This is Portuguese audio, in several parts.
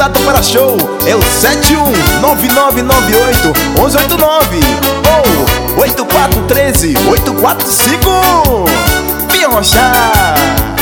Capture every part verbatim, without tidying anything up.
contato para show é o sete um nove nove nove oito um um oito nove ou oito quatro um três oito quatro cinco. Vem rochar.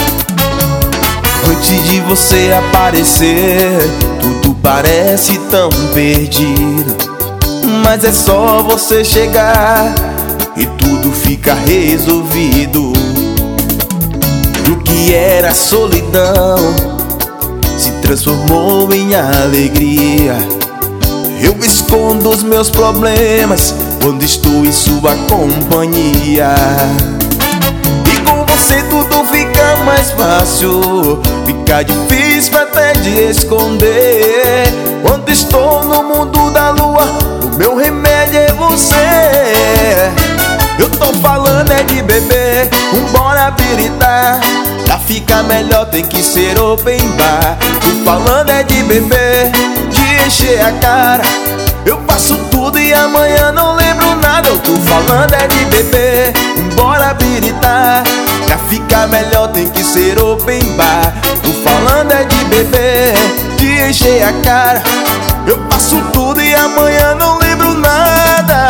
Antes de você aparecer, tudo parece tão perdido, mas é só você chegar e tudo fica resolvido. O que era solidão se transformou em alegria. Eu escondo os meus problemas quando estou em sua companhia. E com você tudo fica mais fácil, fica difícil até de esconder. Quando estou no mundo da lua, o meu remédio é você. Eu tô falando é de beber, bora biritar. Pra ficar melhor tem que ser open bar. Tô falando é de beber, de encher a cara. Eu faço tudo e amanhã não lembro nada. Eu tô falando é de beber, bora biritar. Pra ficar melhor tem que ser open bar. Tô falando é de beber, de encher a cara. Eu faço tudo e amanhã não lembro nada.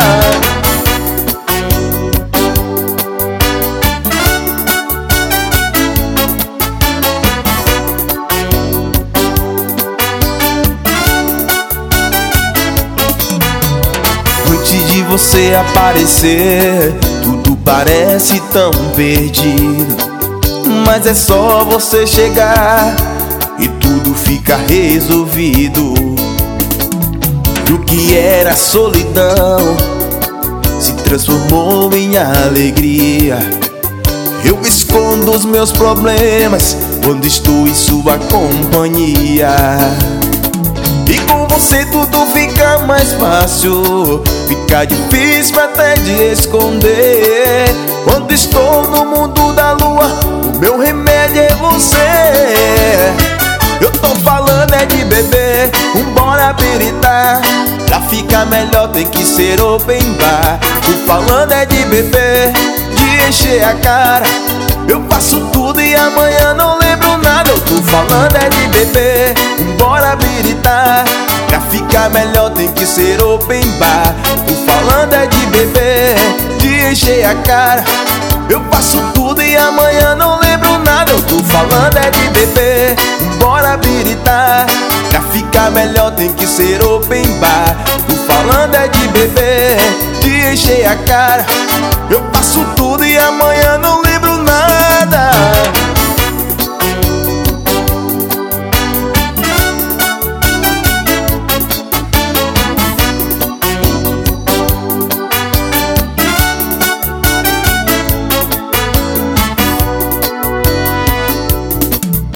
Antes de você aparecer, tudo parece tão perdido, mas é só você chegar e tudo fica resolvido. O que era solidão se transformou em alegria. Eu escondo os meus problemas quando estou em sua companhia. E com você tudo fica mais fácil, fica difícil até de esconder. Quando estou no mundo da lua, o meu remédio é você. Eu tô falando é de beber, bora biritar. Pra ficar melhor tem que ser open bar. Tô falando é de beber, de encher a cara. Eu faço tudo e amanhã não lembro nada. Eu tô falando é de beber, bora biritar. Pra ficar melhor tem que ser open bar. Tô falando é de beber, de encher a cara. Eu faço tudo e amanhã não lembro nada. Eu tô falando é de beber, bora biritar. Pra ficar melhor tem que ser open bar. Tô falando é de beber, de encher a cara. Eu faço tudo e amanhã não lembro nada.